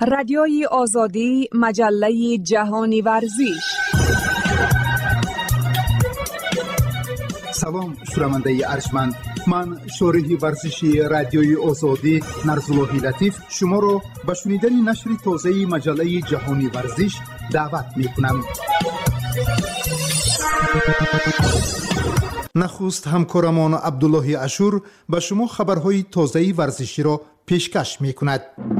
رادیوی آزادی، مجله جهانی ورزش. سلام شنونده ارجمند، من شارح ورزشی رادیوی آزادی نرزاللهی لطیف شما را به شنیدن نشر تازه مجله جهانی ورزش دعوت می‌کنم. نخست همکارمان عبدالله اشور به شما خبرهای تازه ورزشی را پیشکش می‌کند.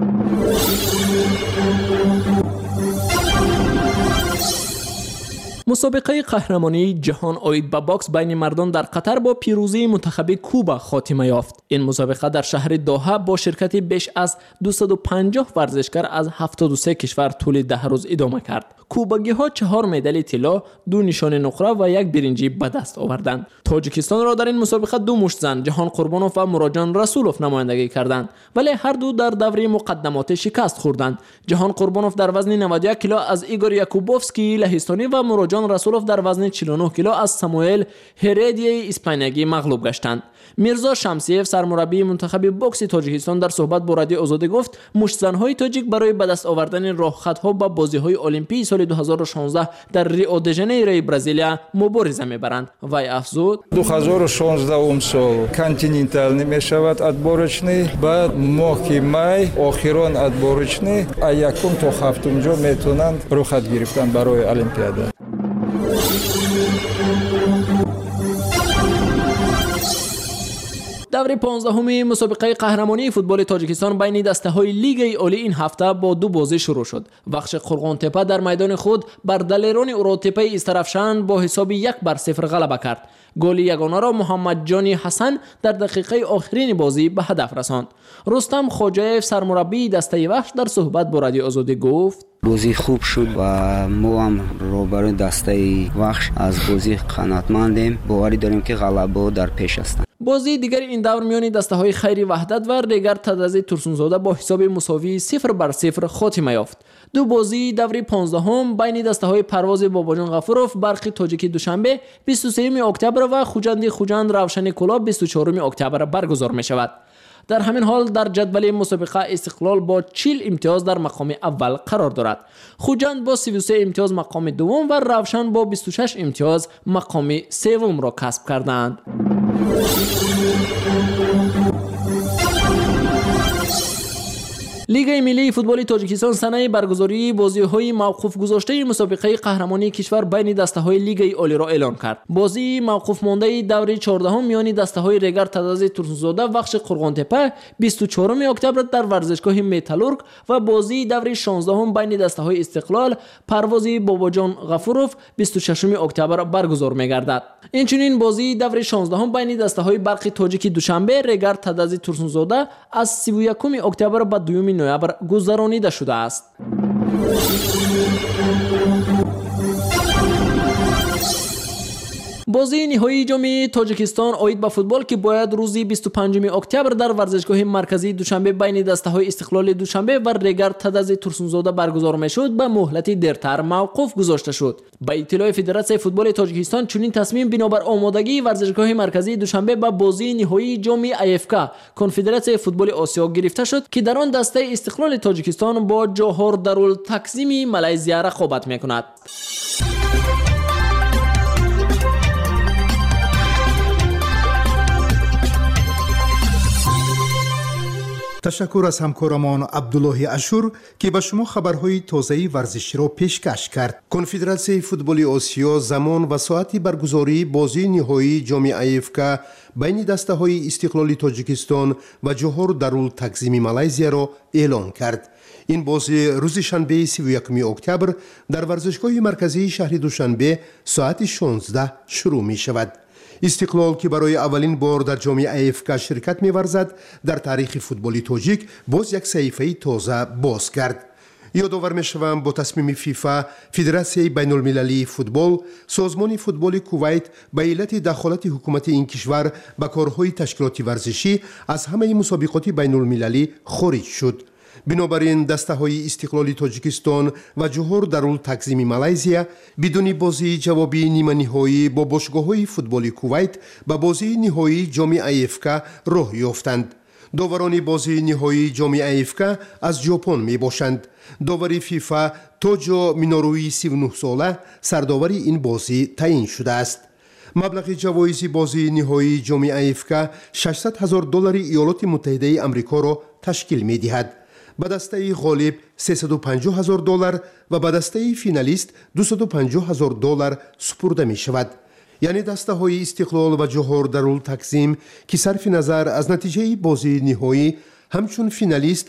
مسابقه قهرمانی جهان اوید به باکس بین مردان در قطر با پیروزی منتخب کوبا خاتمه یافت. این مسابقه در شهر دوحه با شرکت بیش از 250 ورزشکار از 73 کشور طول 10 روز ادامه کرد. کوباگی ها 4 مدال طلا، 2 نشان نقره و 1 برنجی به دست آوردند. تاجیکستان را در این مسابقه 2 مشت زن جهان قربانوف و مراجان رسولوف نمایندگی کردند، ولی هر دو در دوره مقدمات شکست خوردند. جهان قربانوف در وزن 91 کیلو از ایگور یاکوبوفسکی لهستانی و مراجان رسولوف در وزن 49 کیلو از ساموئل هردی اسپانیایی مغلوب گشتند. میرزا شمسیف سرمربی منتخب بوکس تاجیکستان در صحبت با رادیو آزادی گفت مشت زن‌های تاجیک برای به دست آوردن راهخطها به بازی‌های المپیک سال 2016 در ریو د ژانیروی برزیلیا مبارزه می‌برند. وی افزود 2016 سال континентальный мешавад отборочный баъд моҳи май охирон отборочный якум то ҳафтум ҷо метавонанд рӯйхат гирифтан барои олимпиада. دوره 15 مسابقه قهرمانی فوتبال تاجیکستان بین دسته‌های لیگ عالی این هفته با 2 بازی شروع شد. بخش قرغان تپه در میدان خود بر دلیران اوراتپه استرافشان با حساب 1-0 غلبه کرد. گل یگانه را محمد جانی حسن در دقیقه آخرین بازی به هدف رساند. رستم خواجه‌یف سرمربی دسته وحش در صحبت با رادیو آزادی گفت بازی خوب شد و ما هم روبروی دسته وحش از بازی قناعتمندیم. باوری داریم که غلبه در پیش است. بازی دیگر این دور میان دسته‌های خیری وحدت و ریگر تدازی ترسونزاده با حساب مساوی 0-0 خاتمه یافت. 2 بازی دوره 15 بین دسته‌های پرواز باباجان غفوروف برقی تاجیکی دوشنبه 23 اکتبر و خوجند روشن کلا 24 اکتبر برگزار می شود. در همین حال در جدول مسابقه استقلال با 40 امتیاز در مقام اول قرار دارد. خوجند با 33 امتیاز مقام دوم و روشن با 26 امتیاز مقام سوم را کسب کردند. لیگ ملی فوتبال تاجیکستان سنه برگزاری بازی‌های موقوف گذاشته مسابقه قهرمانی کشور بین دسته‌های لیگ عالی را اعلام کرد. بازی موقوف مانده دوره 14 میان دسته‌های ریگر تدازی ترسونزاده بخش قرغان تپه 24 اکتبر در ورزشگاه متالورگ و بازی دوره 16 بین دسته‌های استقلال پروازی باباجان غفوروف 26 اکتبر برگزار می‌گردد. اینچنین بازی دوره 16 بین دسته‌های برق تاجیکی دوشنبه ریگر تدازی ترسونزاده از 31 اکتبر به 2 نوامبر گذرانیده شده است. بازی نهایی جام تاجیکستان اوید به فوتبال که باید روز 25 اکتبر در ورزشگاه مرکزی دوشنبه بین دسته‌های استقلال دوشنبه و ریگر تدازی ترسونزاده برگزار می‌شد به مهلتی دیرتر موقوف گذاشته شد. با اطلاع فدراسیون فوتبال تاجیکستان چنین تصمیم بنابر آمادگی ورزشگاه مرکزی دوشنبه به بازی نهایی جام ایفکا کنفدراسیون فوتبال آسیا گرفته شد که در آن دسته استقلال تاجیکستان با جوهر دارالتقسیم مالزیا رقابت می‌کند. تشکر از همکارمان عبدالله اشور که به شما خبرهای تازه ورزشی را پیشکش کرد. کنفدراسیون فوتبال آسیا زمان و ساعت برگزاری بازی نهایی جام ایفکا بین دسته‌های استقلال تاجیکستان و جوهر دارالتقسیم مالزیا را اعلام کرد. این بازی روز شنبه 31 اکتبر در ورزشگاه مرکزی شهر دوشنبه ساعت 16 شروع می شود. استقلال که برای اولین بار در جام ایفکا شرکت می‌ورزد در تاریخ فوتبال تاجیک باز یک صحیفه تازه باز کرد. یادآور می‌شوم با تصمیم فیفا فدراسیون بین‌المللی فوتبال سازمان فوتبال کویت به علت دخالت حکومت این کشور به کارهای تشکیلاتی ورزشی از همه مسابقات بین‌المللی خارج شد. بنابراین دسته‌های استقلال تاجیکستان و جوهر دارالتقسیم مالزیا بدون بازی جوابی نیمه نهایی با باشگاه‌های فوتبال کویت به بازی نهایی جام ایفکا راه یافتند. доварони бозии ниҳоии ҷоми АФК аз ҷопон мебошанд. довари фифа тоҷо миноруи 39 сола сардовари ин бозӣ таъин шудааст. маблағи ҷавоизи бозии ниҳоии ҷоми АФК $600,000 иёлоти муттаҳидаи амрикоро ташкил медиҳад. ба дастаи ғолиб $350,000 ва ба дастаи финалист $250,000 супурда мешавад. яъне дастаҳои Истиқлол ва Ҷоҳор Дарул Тақсим ки сарфи назар аз натиҷаи бозии ниҳоӣ ҳамчун финалист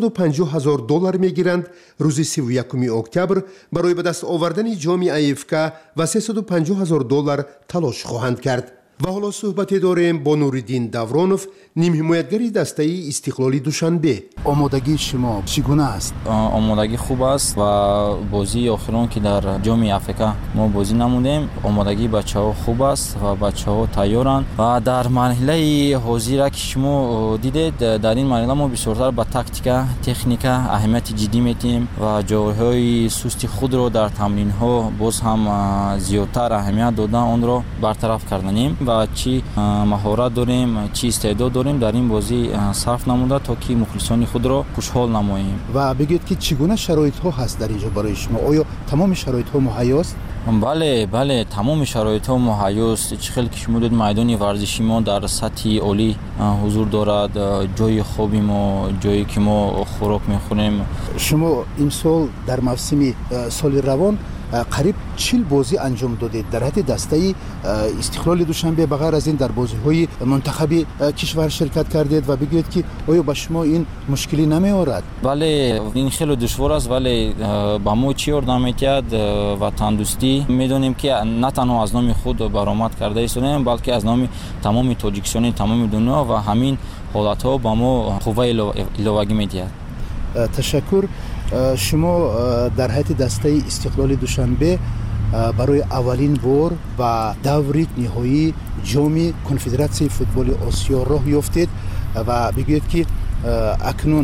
$250,000 мегиранд, рӯзи 31 октябр барои ба даст овардани ҷоми АФК ва $350,000 талош хоҳанд кард. ва ҳоло суҳбате дорем бо Нуриддин Давронов, нимҳимоятгари дастаи Истиқлоли Душанбе. омодагии шумо чӣ гуна аст? омодагӣ хуб аст ва бозии охирон ки дар ҷоми Африка мо бозӣ намудем, омодагии бачаҳо хуб аст ва бачаҳо тайёранд ва дар марҳилаи ҳозира ки шумо дидед, дар ин марҳила мо бисёртар ба тактика, техника аҳамияти ҷиддӣ метиҳем ва ҷойҳои сусти худро дар тамринҳо боз ҳам зиёдтар аҳамият дода онро бартараф карданем ва чӣ маҳорат дорем, чӣ истеъдод дорем дар ин бозӣ сарф намуда, то ки мухлисони худро хушҳол намоем. ва бигӯед ки чӣ гуна шароитҳо ҳаст дар инҷо барои шумо? оё тамоми шароитҳо муҳайёст? бале, тамоми шароитҳо муҳайёст. чӣ хел ки шумо дид, майдони варзиши мо дар сатҳи олӣ ҳузур дорад, ҷои хоби мо, ҷое ки мо хӯрок мехӯрем. шумо имсол дар мавсими соли равон қариб 40 бозӣ анҷом додед дар ҳадди дастаи Истиқлоли Душанбе. ба ғайр аз ин дар бозиҳои мунтахаби кишвар ширкат кардед ва бигӯед ки оё ба шумо ин мушкилӣ намеорад? бале, ин хеле душвор аст, вале ба мо чӣ ёрдам метиҳад? ватандӯстӣ медонем ки на танҳо аз номи худ баромад карда истодем, балки аз номи тамоми тоҷикистони тамоми дунё ва ҳамин ҳолатҳо ба мо қувваи иловагӣ медиҳад. ташаккур. шумо дар ҳайати дастаи Истиқлоли Душанбе барои аввалин бор ба даври ниҳоии ҷоми Конфедератсияи футболи Осиё роҳ ёфтед ва бигӯед ки акнун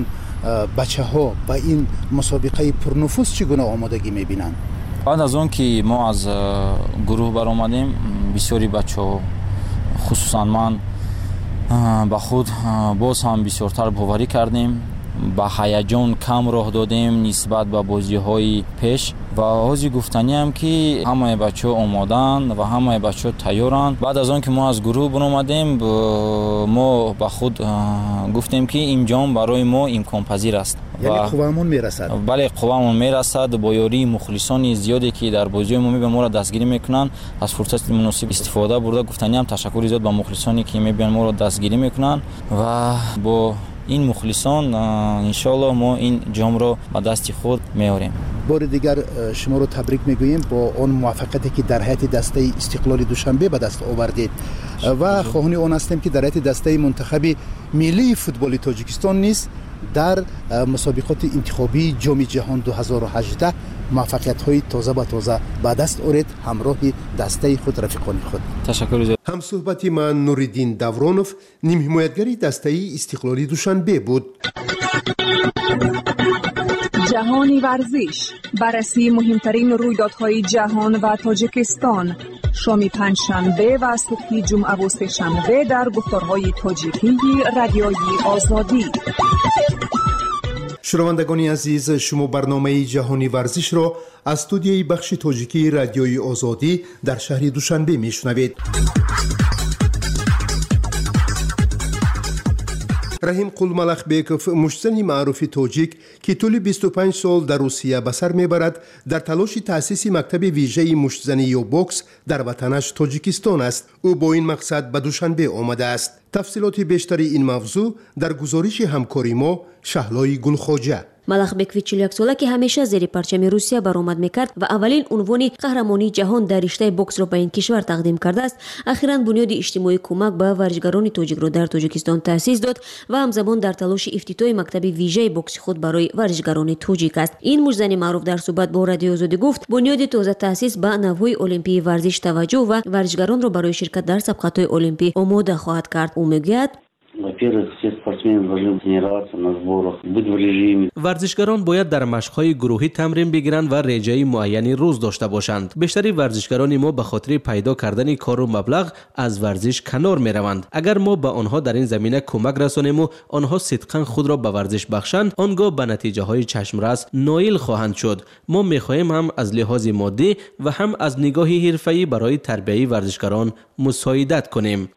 бачаҳо ба ин мусобиқаи пурнуфуз чӣ гуна омодагӣ мебинанд? баъд аз он ки мо аз гурӯҳ баромадем, бисёри бачаҳо, хусусан ман, ба худ боз ҳам бисёртар боварӣ кардем, ба ҳаяҷон кам роҳ додем нисбат ба бозиҳои пеш ва ҳозир гуфтаниам ки ҳамаи бачаҳо омодаанд ва ҳамаи бачаҳо тайёранд. баъд аз он ки мо аз гурӯҳ баромадем, мо ба худ гуфтем ки ин ҷом барои мо имконпазир аст. яъне қуввамон мерасад? бале, қуввамон мерасад. бо ёрии мухлисони зиёде ки дар бозиҳои мо мебиён моро дастгирӣ мекунанд, аз фурсати муносиб истифода бурда гуфтаниам ташаккури зиёд ба мухлисоне ки мебиён моро дастгирӣ мекунанд ва бо ин мухлисон иншоаллоҳ мо ин ҷомро ба дасти худ меорем. бори дигар шуморо табрик мегӯем бо он муваффақияте ки дар ҳайати дастаи Истиқлоли Душанбе ба даст овардед ва хоҳони он ҳастем ки дар ҳайати дастаи мунтахаби миллии футболи Тоҷикистон низ дар мусобиқоти интихобии ҷоми ҷаҳон 2018 муваффақиятҳои тоза ба тоза ба даст оред ҳамроҳи дастаи худ, рафиқони худ. ташаккур. ҳамсуҳбати ман Нуриддин Давронов, нимҳимоятгари дастаи Истиқлоли Душанбе буд. جهانی ورزش، بررسی مهمترین رویدادهای جهان و تاجیکستان، شام پنجشنبه و صبح جمعه و سه‌شنبه در گفتارهای تاجیکی رادیوی آزادی. شنوندگان عزیز، شما برنامه جهانی ورزش را از استودیوی بخش تاجیکی رادیوی آزادی در شهر دوشنبه میشنوید. رحیم قولملخبеков، مشتزنی معروف تاجیک که طول 25 سال در روسیه به سر میبرد، در تلاش تأسیس مکتب ویژه مشتزنی یا بوکس در وطنش تاجیکستان است. او با این مقصد به دوشنبه آمده است. تفصیلات بیشتر این موضوع در گزارش همکاری ما شهلای گلخواجه. малахбекови 41 сола ки ҳамеша зери парчами Русия баромад мекард ва аввалин унвони қаҳрамонии ҷаҳон дар риштаи боксро ба ин кишвар тақдим кардааст, ахиран бунёди иҷтимоӣ кӯмак ба варзишгарони тоҷикро дар Тоҷикистон таъсис дод ва ҳамзамон дар талоши ифтитоҳи мактаби вижаи бокси худ барои варзишгарони тоҷик аст. Ин мужзани маъруф дар суҳбат бо Радиои Озодӣ гуфт, бунёди тоза таъсис ба навъҳои олимпии варзиш таваҷҷӯҳ ва варзишгаронро барои ширкат дар сабқатҳои олимпӣ омода хоҳад кард. Ӯ мегӯяд: Во-первых, все спортсмены должны тренироваться на сборах, быть в режиме. ورزشگران باید در مشق‌های گروهی تمرین بگیرند و رژه معینی روز داشته باشند. بیشتری ورزشگران ما به خاطر پیدا کردن کار و مبلغ از ورزش کنار می‌روند. اگر ما به آنها در این زمینه کمک رسانیم و آنها صدقاً خود را به ورزش بخشند، آنگاه به نتیجه‌های چشم‌رس نائل خواهند شد. ما می‌خواهیم هم از لحاظ مادی و هم از نگاه حرفه‌ای برای تربیت ورزشگران مساعدت کنیم.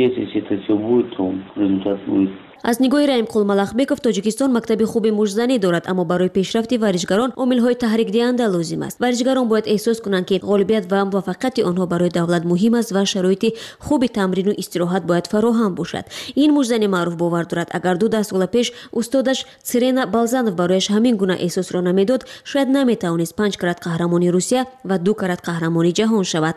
از نگاه رحیمقول ملخبеков توجیکستان مکتب خوب مجزنی دارد، اما برای پیشرفت ورزشگران عامل‌های تحریک دهنده لازم است. ورزشگران باید احساس کنند که غالبیت و موفقیت آنها برای دولت مهم است و شرایط خوب تمرین و استراحت باید فراهم باشد. این مجزنی معروف باور دارد اگر 2 سال پیش استادش سرینا بالزانов برایش همین گونه احساس را نمیداد، شاید نمیتوانست 5 کرات قهرمانی روسیه و 2 کرات قهرمانی جهان شود.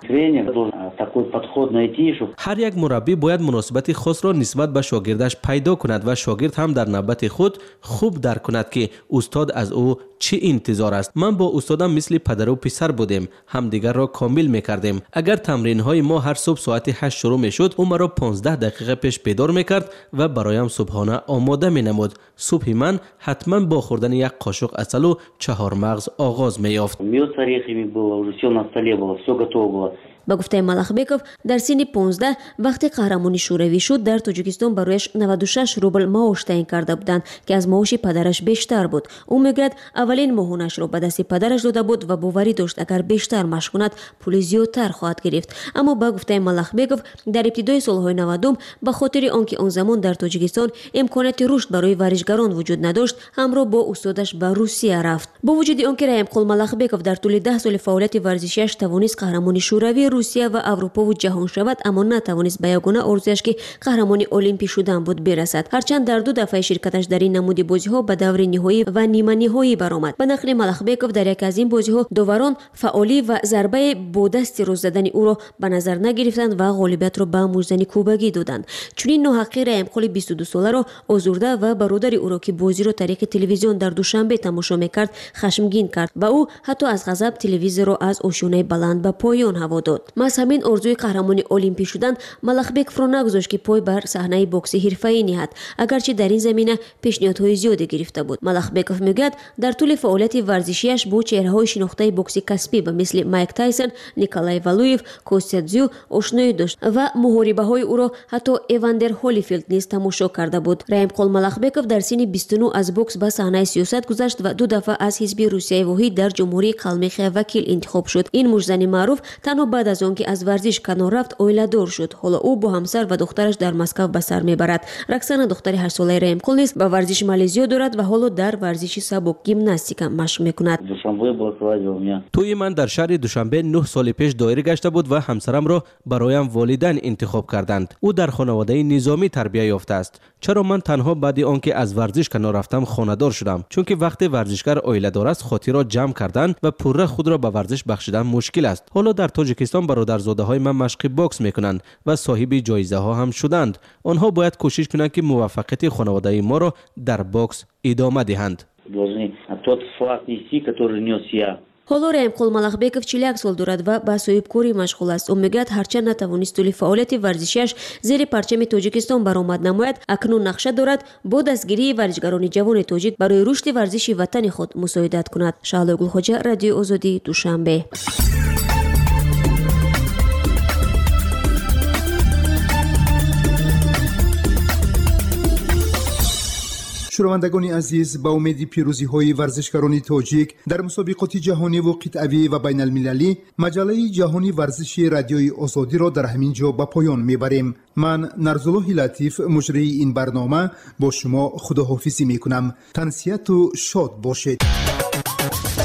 هر یک مربی باید مناسبت خاص را نسبت به شاگردش پیدا کند و شاگرد هم در نوبت خود خوب درک کند که استاد از او چه انتظار است. من با استادم مثل پدر و پسر بودیم، همدیگر را کامل میکردیم. اگر تمرین های ما هر صبح ساعت 8 شروع میشد، او مرا 15 دقیقه پیش بیدار میکرد و برایم صبحانه آماده مینمود. صبح من حتما با خوردن یک قاشق عسل و 4 مغز آغاز میافت. با گفته ملخبekov در سن 15 وقتی قهرمانی شوروی شد، در تاجیکستان برایش 96 روبل معاش تعیین کرده بودند که از معاش پدرش بیشتر بود. او میگوید اولین ماهانش را به دست پدرش داده بود و باوری داشت اگر بیشتر مشق کند پول زیادتر خواهد گرفت. اما با گفته ملخبekov در ابتدای سالهای 90 به خاطر آنکه آن زمان در تاجیکستان امکانات رشد برای ورزشگران وجود نداشت، همراه با استادش به روسیه رفت. با وجود آنکه رحیمقول ملخبekov در طول 10 سال فعالیت ورزشیش توانست قهرمانی شوروی، روسیه و اروپا و جهان شود، اما نتوانست به یگانه آرزویش که قهرمانی المپی شدن بود برسد. هرچند در 2 دفعه شرکتش در این نمود بازی‌ها به دور نهایی و نیمه نهایی برآمد. به نقل ملخبekov در یک از این بازی‌ها داوران فعالی و ضربه با دست روز زدن او را به نظر نگرفتند و غالبیت را به مجزنی کوبگی دادند. چنین ناحقی رحیمقول 22 ساله را آزرده و برادر او را که بازی را طریق تلویزیون در دوشنبه تماشا می‌کرد خشمگین کرد و او حتی از غضب تلویزیون را از آشیانه بلند به پایان هوا داد. از همین آرزوی قهرمانی المپی شدن ملخبekov را نگذاشت که پای بر صحنه بوکس حرفه‌ای نهاد، اگرچه در این زمینه پیشنهادهای زیادی گرفته بود. ملخبekov میگوید در طول فعالیت ورزشیش با چهره‌های شناخته بوکس کسبی مثل مایک تایسون، نیکولای والویف، کوستیا تزیو آشنایی داشت و محاربه‌های او را حتی ایواندر هولیفیلد نیز تماشا کرده بود. رحیمقول ملخبekov در سن 29 از بوکس به صحنه سیاست گذشت و 2 دفعه از حزب روسیه واحد در جمهوری قلمخ وکیل انتخاب شد. این مجزنی معروف تنها بعد از آنکه از ورزش کنار رفت اویله‌دار شد. حالا او با همسر و دخترش در مسکو به سر میبرد. رکسانا دختر 8 ساله رحیمقول نیز به ورزش مالزیا دارد و حالا در ورزش سبک گیمناستیک مشق میکند. توی من در شهر دوشنبه 9 سال پیش دایر گشته بود و همسرم را برایم والدین انتخاب کردند. او در خانواده نظامی تربیت یافته است. چرا من تنها بعد آنکه از ورزش کنار رفتم خانه‌دار شدم؟ چون که وقتی ورزشگر اویله‌دار است خاطر را جمع کردن و پوره خود را به ورزش بخشیدن مشکل است. حالا در تاجیکستان برادرزاده‌های من مشق بوکس میکنند و صاحب جایزه ها هم شدند. آنها باید کوشش کنند که موفقیت خانواده ما را در بوکس ادامه دهند. حالا رحیمقول ملخبekov 41 سال دارد و به صاحبکاری مشغول است. او میگوید هرچند نتوانست طول فعالیت ورزشیش زیر پرچم تاجیکستان برآمد نماید، اکنون نقشه دارد با دستگیری ورزشگران جوان تاجیک برای رشد ورزش وطن خود مساعدت کند. شعله گلخوجه، رادیو آزادی، دوشنبه. شنوندگان عزیز، با امید پیروزی های ورزشکاران تاجیک در مسابقات جهانی و قطعی و بین المللی، مجله جهانی ورزش رادیوی آزادی را در همین جا به پایان میبریم. من نرزالله لطیف مجری این برنامه با شما خداحافظی میکنم. تنسیت و شاد باشید.